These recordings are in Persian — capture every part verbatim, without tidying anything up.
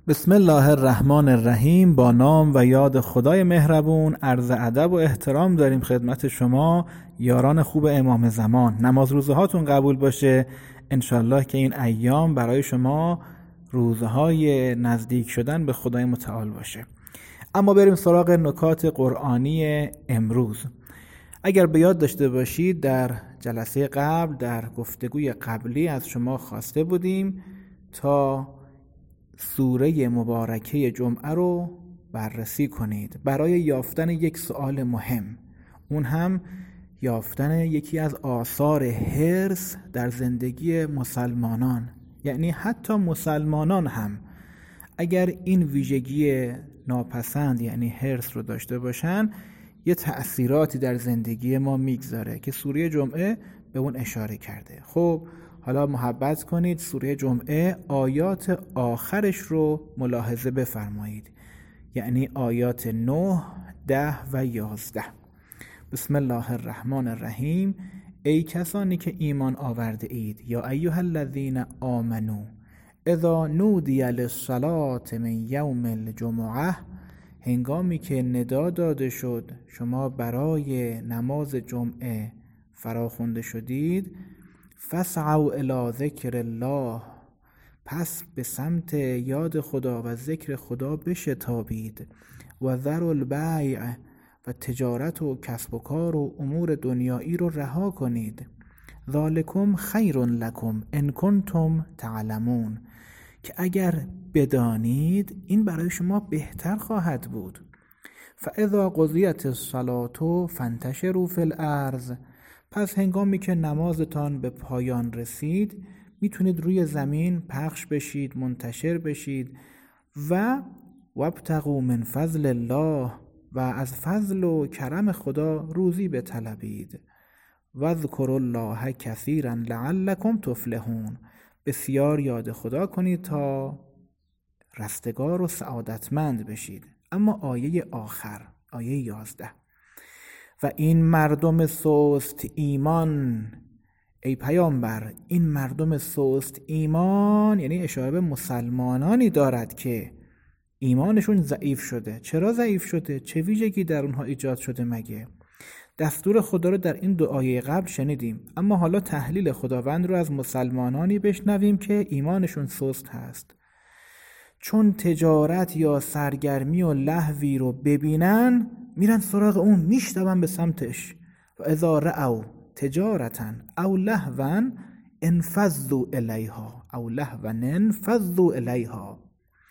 بسم الله الرحمن الرحیم. با نام و یاد خدای مهربون عرض ادب و احترام داریم خدمت شما یاران خوب امام زمان. نماز روزه هاتون قبول باشه انشالله که این ایام برای شما روزهای نزدیک شدن به خدای متعال باشه. اما بریم سراغ نکات قرآنی امروز. اگر به یاد داشته باشید در جلسه قبل در گفتگوی قبلی از شما خواسته بودیم تا سوره مبارکه جمعه رو بررسی کنید برای یافتن یک سوال مهم، اون هم یافتن یکی از آثار حرص در زندگی مسلمانان. یعنی حتی مسلمانان هم اگر این ویژگی ناپسند یعنی حرص رو داشته باشن یه تأثیراتی در زندگی ما میگذاره که سوره جمعه به اون اشاره کرده. خب حالا محبت کنید سوره جمعه آیات آخرش رو ملاحظه بفرمایید، یعنی آیات نه، ده و یازده. بسم الله الرحمن الرحیم. ای کسانی که ایمان آورده اید، یا ایها الذین آمنو اذا نودی للصلاة من یوم الجمعه، هنگامی که ندا داده شد شما برای نماز جمعه فراخوانده شدید، فاسعوا الی ذکر الله، پس به سمت یاد خدا و ذکر خدا بشتابید، و ذروا البیع، و تجارت و کسب و کار و امور دنیایی رو رها کنید. ذالکم خیر لکم ان کنتم تعلمون، که اگر بدانید این برای شما بهتر خواهد بود. فاذا قضیت الصلاة فانتشروا فی الارض، پس هنگامی که نمازتان به پایان رسید میتونید روی زمین پخش بشید، منتشر بشید. و وابتغوا من فضل الله، و از فضل و کرم خدا روزی بطلبید. واذکروا الله کثیرا لعلکم تفلحون، بسیار یاد خدا کنید تا رستگار و سعادتمند بشید. اما آیه آخر، آیه یازده، و این مردم سست ایمان، ای پیامبر این مردم سست ایمان یعنی اشاره به مسلمانانی دارد که ایمانشون ضعیف شده. چرا ضعیف شده؟ چه ویژگی در اونها ایجاد شده مگه؟ دستور خدا رو در این دو آیه قبل شنیدیم، اما حالا تحلیل خداوند رو از مسلمانانی بشنویم که ایمانشون سست هست. چون تجارت یا سرگرمی و لهوی رو ببینن میرن سراغ اون، میشتون به سمتش. و اذا رأوا تجارتا او لهوا انفضوا الیها او لهوا انفضوا الیها،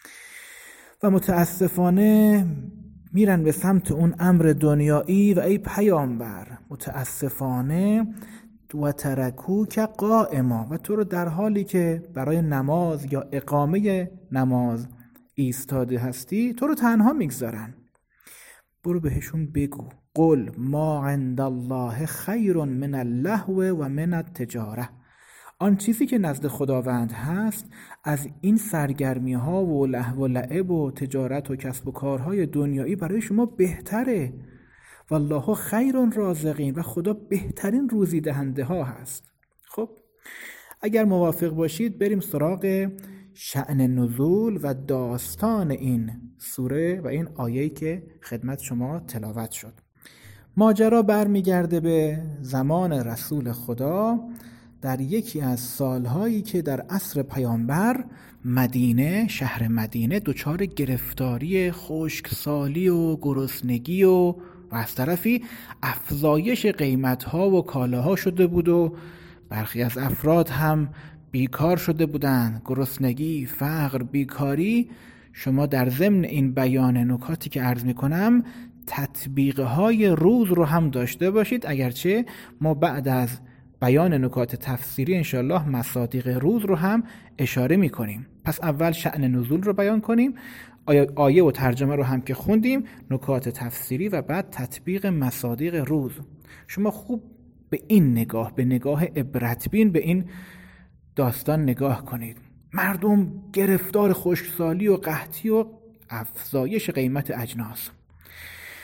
و متاسفانه میرن به سمت اون امر دنیایی. و ای پیامبر متاسفانه و ترکوک قائما، و تو رو در حالی که برای نماز یا اقامه نماز ایستاده هستی تو رو تنها میگذارن. برو بهشون بگو قل ما عند الله خیر من اللهو و من التجاره، آن چیزی که نزد خداوند هست از این سرگرمی ها و لهو و لعب و تجارت و کسب و کارهای دنیایی برای شما بهتره. والله خیر رازقین، و خدا بهترین روزی دهنده ها هست. خب اگر موافق باشید بریم سراغ شأن نزول و داستان این سوره و این آیه‌ای که خدمت شما تلاوت شد. ماجرا برمیگرده به زمان رسول خدا در یکی از سالهایی که در عصر پیامبر مدینه، شهر مدینه دچار گرفتاری خشکسالی و گرسنگی و و از طرفی افزایش قیمت‌ها و کالاها شده بود و برخی از افراد هم بیکار شده بودند. گرسنگی، فقر، بیکاری. شما در ضمن این بیان نکاتی که عرض می‌کنم تطبیق‌های روز رو هم داشته باشید، اگرچه ما بعد از بیان نکات تفسیری انشالله مصادیق روز رو هم اشاره می‌کنیم. پس اول شأن نزول رو بیان کنیم، آیه و ترجمه رو هم که خوندیم، نکات تفسیری و بعد تطبیق مصادیق روز. شما خوب به این نگاه، به نگاه عبرتبین به این داستان نگاه کنید. مردم گرفتار خشکسالی و قحطی و افزایش قیمت اجناس.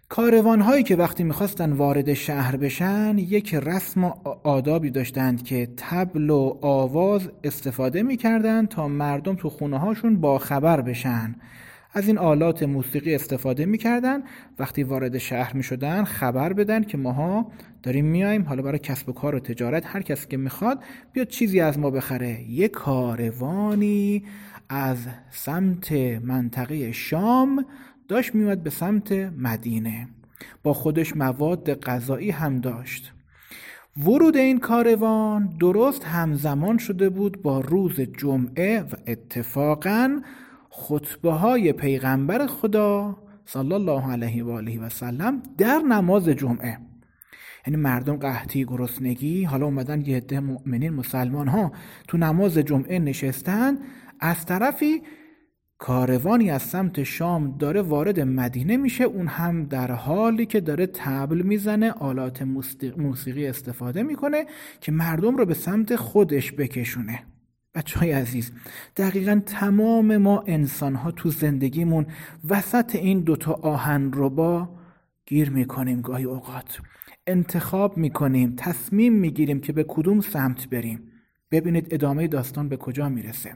کاروان هایی که وقتی میخواستن وارد شهر بشن یک رسم و آدابی داشتند که طبل و آواز استفاده میکردن تا مردم تو خونه هاشون باخبر بشن. از این آلات موسیقی استفاده میکردن، وقتی وارد شهر میشدن خبر بدن که ماها داریم میایم، حالا برای کسب و کار و تجارت، هر کسی که میخواد بیاد چیزی از ما بخره. یک کاروانی از سمت منطقه شام داشت میومد به سمت مدینه، با خودش مواد غذایی هم داشت. ورود این کاروان درست همزمان شده بود با روز جمعه و اتفاقاً خطبه های پیغمبر خدا صلی الله علیه و آله و سلم در نماز جمعه. یعنی مردم قحطی، گرسنگی، حالا اومدن یه عده مؤمنین مسلمان ها تو نماز جمعه نشستن، از طرفی کاروانی از سمت شام داره وارد مدینه میشه، اون هم در حالی که داره طبل میزنه، آلات موسیقی استفاده میکنه که مردم رو به سمت خودش بکشونه. بچه‌های عزیز، دقیقاً تمام ما انسان‌ها تو زندگیمون وسط این دوتا آهنربا گیر میکنیم. گاهی اوقات انتخاب میکنیم، تصمیم میگیریم که به کدوم سمت بریم. ببینید ادامه داستان به کجا میرسه.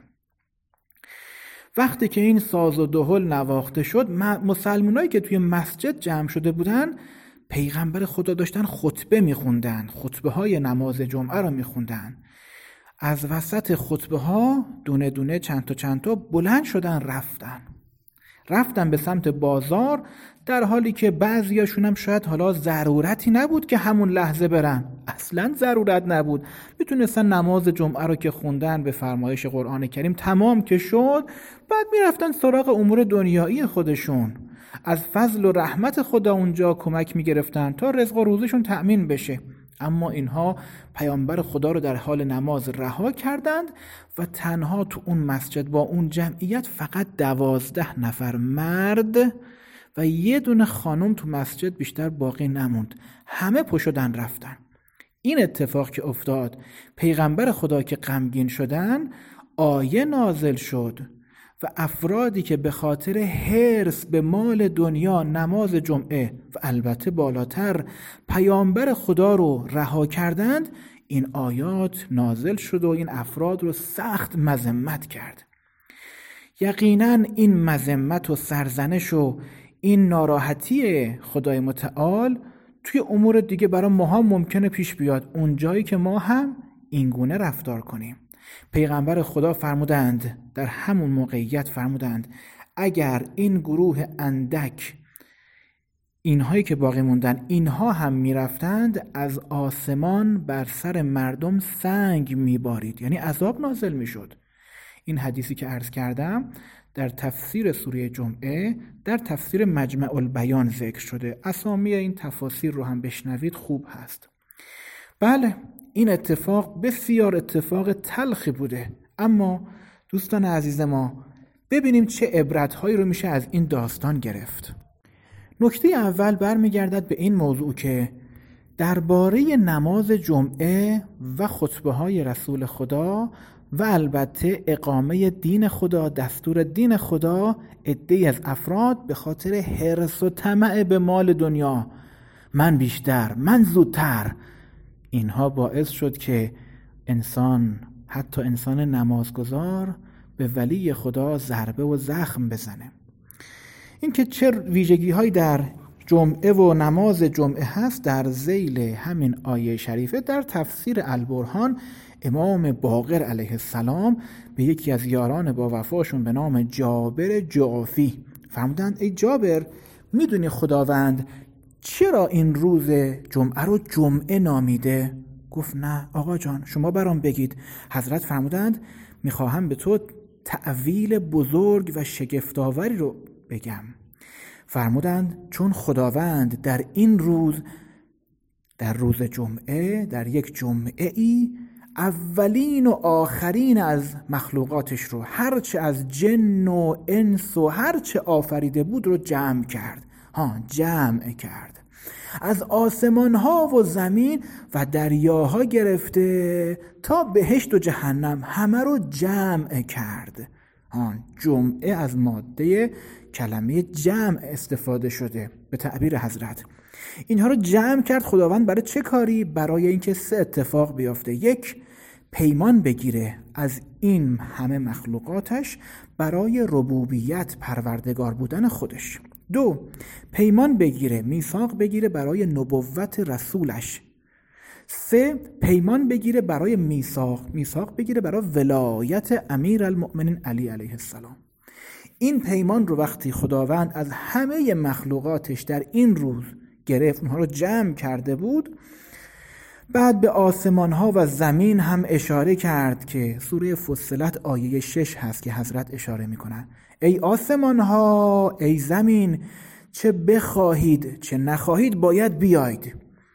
وقتی که این ساز و دهل نواخته شد، مسلمانایی که توی مسجد جمع شده بودن پیغمبر خدا داشتن خطبه میخوندن، خطبه های نماز جمعه رو میخوندن. از وسط خطبه ها دونه دونه چند تا چند تا بلند شدن رفتن رفتن به سمت بازار، در حالی که بعضیاشون هم شاید حالا ضرورتی نبود که همون لحظه برن، اصلا ضرورت نبود، میتونستن نماز جمعه رو که خوندن به فرمایش قرآن کریم تمام که شد، بعد میرفتن سراغ امور دنیایی خودشون، از فضل و رحمت خدا اونجا کمک میگرفتن تا رزق و روزشون تأمین بشه. اما اینها پیامبر خدا رو در حال نماز رها کردند و تنها تو اون مسجد با اون جمعیت فقط دوازده نفر مرد و یه دونه خانم تو مسجد بیشتر باقی نموند. همه پا شدن رفتن. این اتفاق که افتاد، پیغمبر خدا که غمگین شدن، آیه نازل شد و افرادی که به خاطر حرص به مال دنیا نماز جمعه و البته بالاتر پیامبر خدا رو رها کردند، این آیات نازل شد و این افراد رو سخت مذمت کرد. یقینا این مذمت و سرزنش و این ناراحتی خدای متعال توی امور دیگه برای ما هم ممکنه پیش بیاد، اون جایی که ما هم این گونه رفتار کنیم. پیغمبر خدا فرمودند، در همون موقعیت فرمودند، اگر این گروه اندک، اینهایی که باقی موندن، اینها هم میرفتند، از آسمان بر سر مردم سنگ میبارید، یعنی عذاب نازل میشد. این حدیثی که عرض کردم در تفسیر سوره جمعه در تفسیر مجمع البیان ذکر شده. اسامی این تفاسیر رو هم بشنوید، خوب هست. بله، این اتفاق بسیار اتفاق تلخی بوده، اما دوستان عزیز ما ببینیم چه عبرت‌هایی رو میشه از این داستان گرفت. نکته اول برمیگردد به این موضوع که درباره نماز جمعه و خطبه‌های رسول خدا و البته اقامه دین خدا، دستور دین خدا، عده‌ای از افراد به خاطر حرص و طمع به مال دنیا، من بیشتر، من زودتر، اینها باعث شد که انسان، حتی انسان نمازگزار، به ولی خدا ضربه و زخم بزنه. این که چه ویژگی هایی در جمعه و نماز جمعه هست، در ذیل همین آیه شریفه در تفسیر البرهان امام باقر علیه السلام به یکی از یاران با وفاشون به نام جابر جعفی فرمودند، ای جابر، میدونی خداوند چرا این روز جمعه رو جمعه نامیده؟ گفت نه آقا جان، شما برام بگید. حضرت فرمودند میخواهم به تو تأویل بزرگ و شگفت‌آوری رو بگم. فرمودند چون خداوند در این روز، در روز جمعه، در یک جمعه ای، اولین و آخرین از مخلوقاتش رو، هرچه از جن و انس و هرچه آفریده بود رو جمع کرد. ها جمع کرد. از آسمان ها و زمین و دریاها گرفته تا بهشت و جهنم همه رو جمع کرد. آن جمعه از ماده کلمه جمع استفاده شده به تعبیر حضرت. اینها رو جمع کرد خداوند برای چه کاری؟ برای اینکه سه اتفاق بیفته. یک، پیمان بگیره از این همه مخلوقاتش برای ربوبیت پروردگار بودن خودش. دو، پیمان بگیره، میثاق بگیره برای نبوت رسولش. سه، پیمان بگیره برای میثاق میثاق بگیره برای ولایت امیرالمؤمنین علی علیه السلام. این پیمان رو وقتی خداوند از همه مخلوقاتش در این روز گرفت، اونها رو جمع کرده بود، بعد به آسمان ها و زمین هم اشاره کرد که سوره فصلت آیه شش هست که حضرت اشاره میکنن: ای آسمان ها، ای زمین، چه بخواهید چه نخواهید باید بیاید.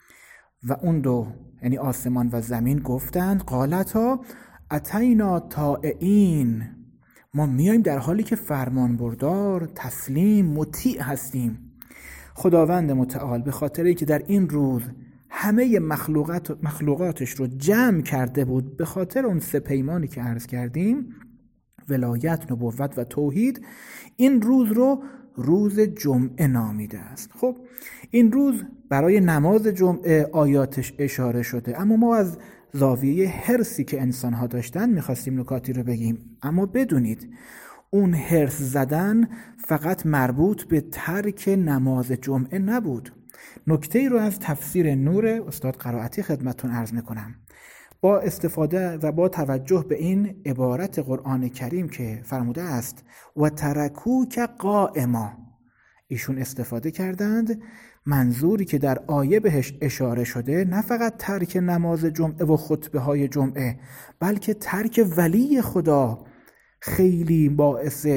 و اون دو، یعنی آسمان و زمین، گفتند قالتا اتینا طائعین، ما میایم در حالی که فرمان بردار، تسلیم، مطیع هستیم. خداوند متعال به خاطر اینکه در این روز همه مخلوقات مخلوقاتش رو جمع کرده بود، به خاطر اون سه پیمانی که عرض کردیم، ولایت، نبوت و توحید، این روز رو روز جمعه نامیده است. خب این روز برای نماز جمعه آیاتش اشاره شده، اما ما از زاویه حرصی که انسان‌ها داشتن می‌خواستیم نکاتی رو بگیم. اما بدونید اون حرص زدن فقط مربوط به ترک نماز جمعه نبود. نکته‌ای رو از تفسیر نور استاد قرائتی خدمتتون عرض می‌کنم. با استفاده و با توجه به این عبارت قرآن کریم که فرموده است و ترکوک قائما، ایشون استفاده کردند منظوری که در آیه بهش اشاره شده نه فقط ترک نماز جمعه و خطبه های جمعه، بلکه ترک ولی خدا خیلی باعث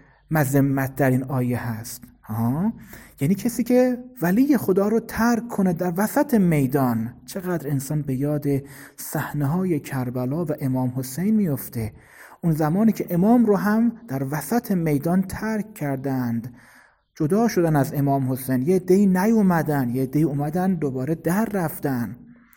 مذمت در این آیه هست. ها؟ یعنی کسی که ولی خدا رو ترک کنه در وسط میدان. چقدر انسان به یاد صحنه‌های کربلا و امام حسین میفته، اون زمانی که امام رو هم در وسط میدان ترک کردند، جدا شدن از امام حسین. یه عده‌ای نیومدن، یه عده‌ای اومدن دوباره در رفتن.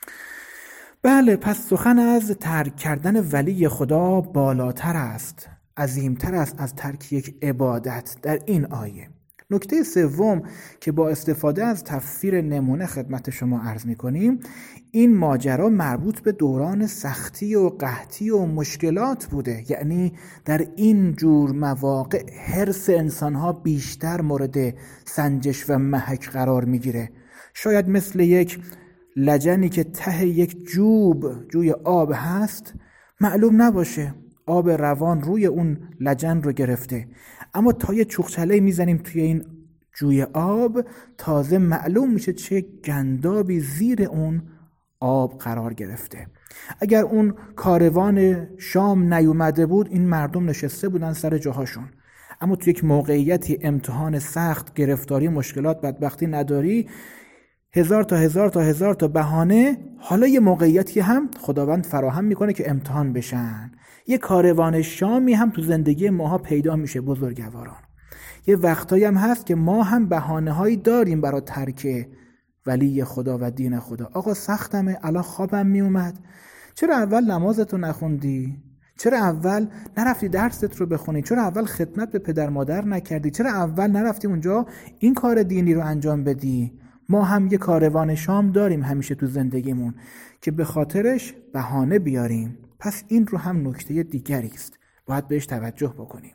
بله، پس سخن از ترک کردن ولی خدا بالاتر است، عظیمتر است از ترک یک عبادت در این آیه. نکته سوم که با استفاده از تفسیر نمونه خدمت شما عرض می‌کنیم، این ماجرا مربوط به دوران سختی و قحطی و مشکلات بوده. یعنی در این جور مواقع حرص انسان‌ها بیشتر مورد سنجش و محک قرار می‌گیره. شاید مثل یک لجنی که ته یک جوب جوی آب هست معلوم نباشه آب روان روی اون لجن رو گرفته، اما تا یه چوخچله میزنیم توی این جوی آب، تازه معلوم میشه چه گندابی زیر اون آب قرار گرفته. اگر اون کاروان شام نیومده بود، این مردم نشسته بودن سر جاهاشون. اما توی یک موقعیتی امتحان سخت، گرفتاری، مشکلات، بدبختی نداری، هزار تا هزار تا هزار تا بهانه، حالا یه موقعیتی هم خداوند فراهم میکنه که امتحان بشن. یه کاروان شامی هم تو زندگی ماها پیدا میشه بزرگواران. یه وقتایی هم هست که ما هم بهانه‌هایی داریم برای ترک ولی خدا و دین خدا. آقا سختمه، الان خوابم میومد. چرا اول نمازتو نخوندی؟ چرا اول نرفتی درست رو بخونی؟ چرا اول خدمت به پدر مادر نکردی؟ چرا اول نرفتی اونجا این کار دینی رو انجام بدی؟ ما هم یه کاروان شام داریم همیشه تو زندگیمون که به خاطرش بهانه بیاریم. پس این رو هم نکته دیگری است، باید بهش توجه بکنیم.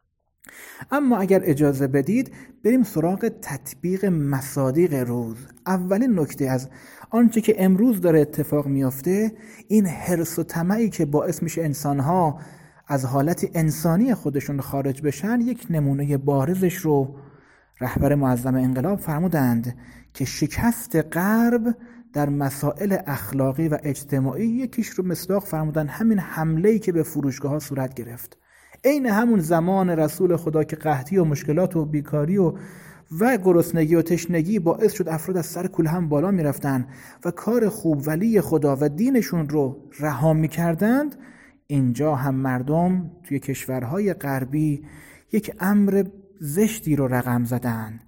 اما اگر اجازه بدید بریم سراغ تطبیق مصادیق روز. اولین نکته از آنچه که امروز داره اتفاق میافته، این حرص و طمعی که باعث میشه انسانها از حالت انسانی خودشون خارج بشن، یک نمونه بارزش رو رهبر معظم انقلاب فرمودند که شکست غرب در مسائل اخلاقی و اجتماعی، یکیش رو مصداق فرمودن همین حمله‌ای که به فروشگاه‌ها صورت گرفت. عین همون زمان رسول خدا که قحطی و مشکلات و بیکاری و و گرسنگی و تشنگی باعث شد افراد از سر کوله هم بالا میرفتن و کار خوب ولی خدا و دینشون رو رها میکردند، اینجا هم مردم توی کشورهای غربی یک امر زشتی رو رقم زدن.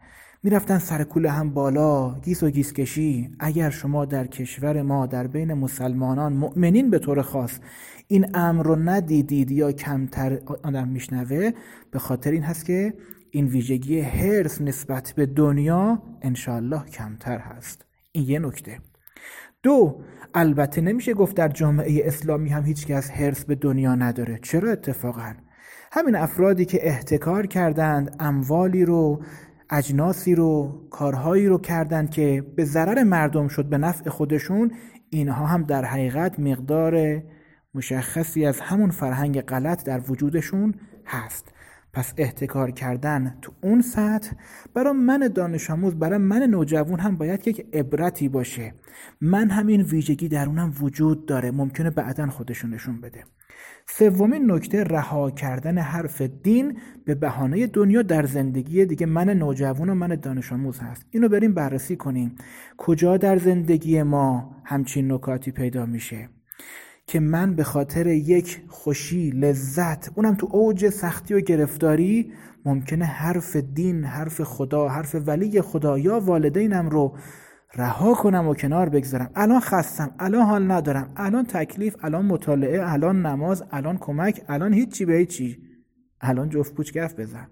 میرفتن سر کوله هم بالا، گیس و گیس کشی. اگر شما در کشور ما در بین مسلمانان مؤمنین به طور خاص این امر رو ندیدید یا کمتر آدم میشنوه، به خاطر این هست که این ویژگی حرص نسبت به دنیا انشاءالله کمتر هست. این یه نکته. دو، البته نمیشه گفت در جامعه اسلامی هم هیچ کس حرص به دنیا نداره. چرا اتفاقا؟ همین افرادی که احتکار کردند، اموالی رو، اجناسی رو، کارهایی رو کردند که به ضرر مردم شد به نفع خودشون، اینها هم در حقیقت مقدار مشخصی از همون فرهنگ غلط در وجودشون هست. پس احتکار کردن تو اون سطح برای من دانش آموز، برای من نوجوان هم باید یک عبرتی باشه. من همین ویژگی درونم وجود داره، ممکنه بعداً خودشون نشون بده. سومین نکته، رها کردن حرف دین به بهانه دنیا در زندگی دیگه من نوجوان و من دانش آموز هست. اینو بریم بررسی کنیم. کجا در زندگی ما همچین نکاتی پیدا میشه که من به خاطر یک خوشی، لذت، اونم تو اوج سختی و گرفتاری، ممکنه حرف دین، حرف خدا، حرف ولی خدا یا والدینم رو رها کنم و کنار بگذارم. الان خستم، الان حال ندارم، الان تکلیف، الان مطالعه، الان نماز، الان کمک، الان هیچی به هیچی، الان جفت پوچ گف بزن.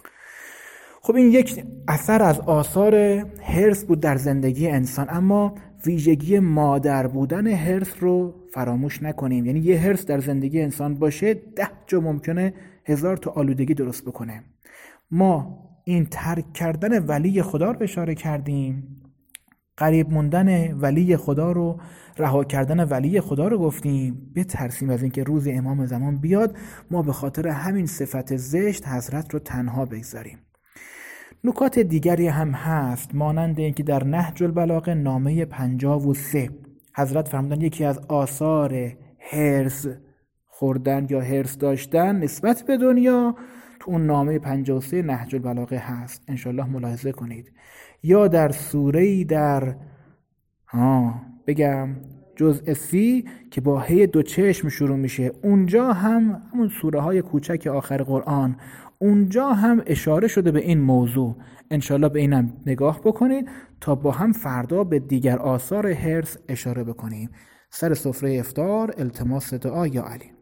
خب این یک اثر از آثار حرص بود در زندگی انسان. اما ویژگی مادر بودن حرص رو فراموش نکنیم. یعنی یه حرص در زندگی انسان باشه، ده جا ممکنه هزار تا آلودگی درست بکنه. ما این ترک کردن ولی خدا رو اشاره کردیم، قریب موندن ولی خدا رو، رها کردن ولی خدا رو گفتیم. بترسیم از اینکه روز امام زمان بیاد ما به خاطر همین صفت زشت حضرت رو تنها بگذاریم. نکات دیگری هم هست، مانند اینکه در نهج البلاغه نامه پنجاه و سه حضرت فرمودن یکی از آثار حرص خوردن یا حرص داشتن نسبت به دنیا تو اون نامه پنجاه و سه نهج البلاغه هست. انشالله ملاحظه کنید. یا در سوره‌ای در ها بگم جزء سی که با هی دو چشم شروع میشه، اونجا هم همون سوره های کوچک آخر قرآن، اونجا هم اشاره شده به این موضوع. انشالله به اینم نگاه بکنید تا با هم فردا به دیگر آثار حرص اشاره بکنیم. سر سفره افطار التماس دعا یا علی.